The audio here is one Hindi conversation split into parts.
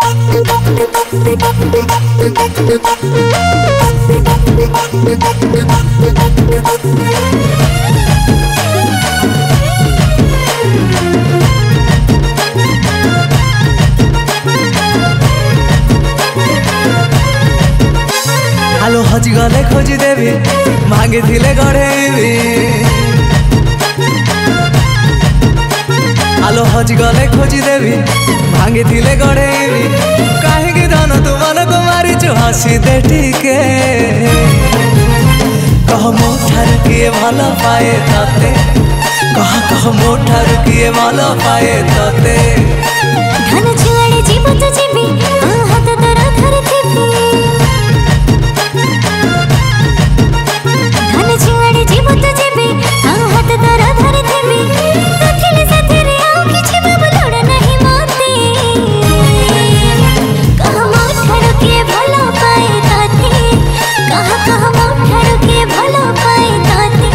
आलो हजी गले खोजी देवी मांगी थिले गढ़ेबी आलो हजी गले खोजी देवी भांगी थिले गढ़ेबी कहीं धन तू मन को मारी चु हसी दे टीके कह मो ठार किए भल पाए तते कह मो ठार किए भल पाए तते धन छुआड़े जीव तो जीवी हाथ तोरा धर थेबी धन छुआड़े जीव तो जीवी हाथ तोरा धर थेबी तथिले साथरे आउ किछि बाबू लोड़ नहीं मोते कह मो ठार किए भल पाए तते कह मो ठार किए भल पाए तते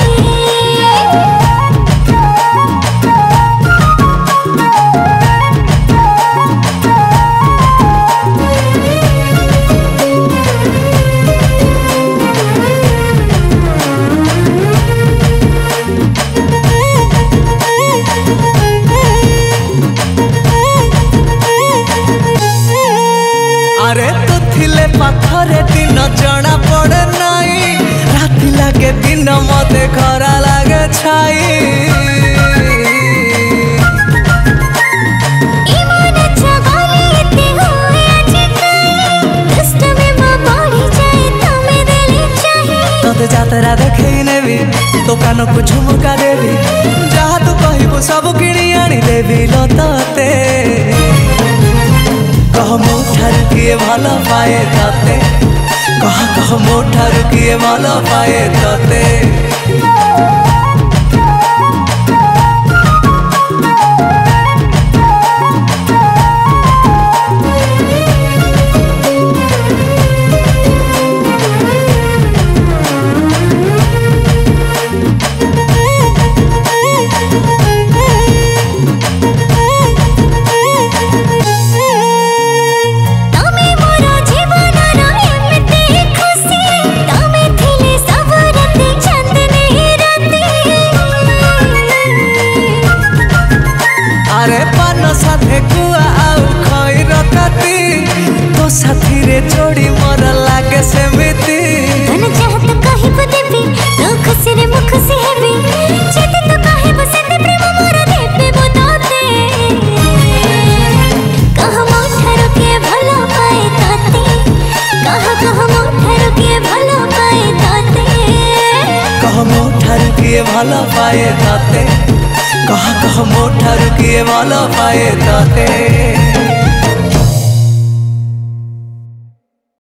अरे तू थिले पाखरे दिन जना पड़े नाई राति लागे दिन मते खरा लागे छाई इमान चबाले ते होए अजकाई कष्ट में मां बढ़ी जाए तमे दिल चाहे तोते जातरा देखे नेबी दुकान को झुमका देवी जहाँ तू कहबो सब किणी आनी देवी लो तते कह मो ठार किए भल पाए तते कह मो ठार किए भल पाए तते अरे पान साथे कुआ आउ खई रखती तो साथी रे जोड़ी मोर लागे सेमिति धन चाहत कहिब देबी तो खुशी रे मुख से हेबी जति तो कहिब सेते प्रेम मोर देबे बताते कह मो ठार के भल पाए ताते कह मो ठार के भल पाए ताते कह मो ठार किए भल पाए ताते कह मो ठार किए भल पाए ताते।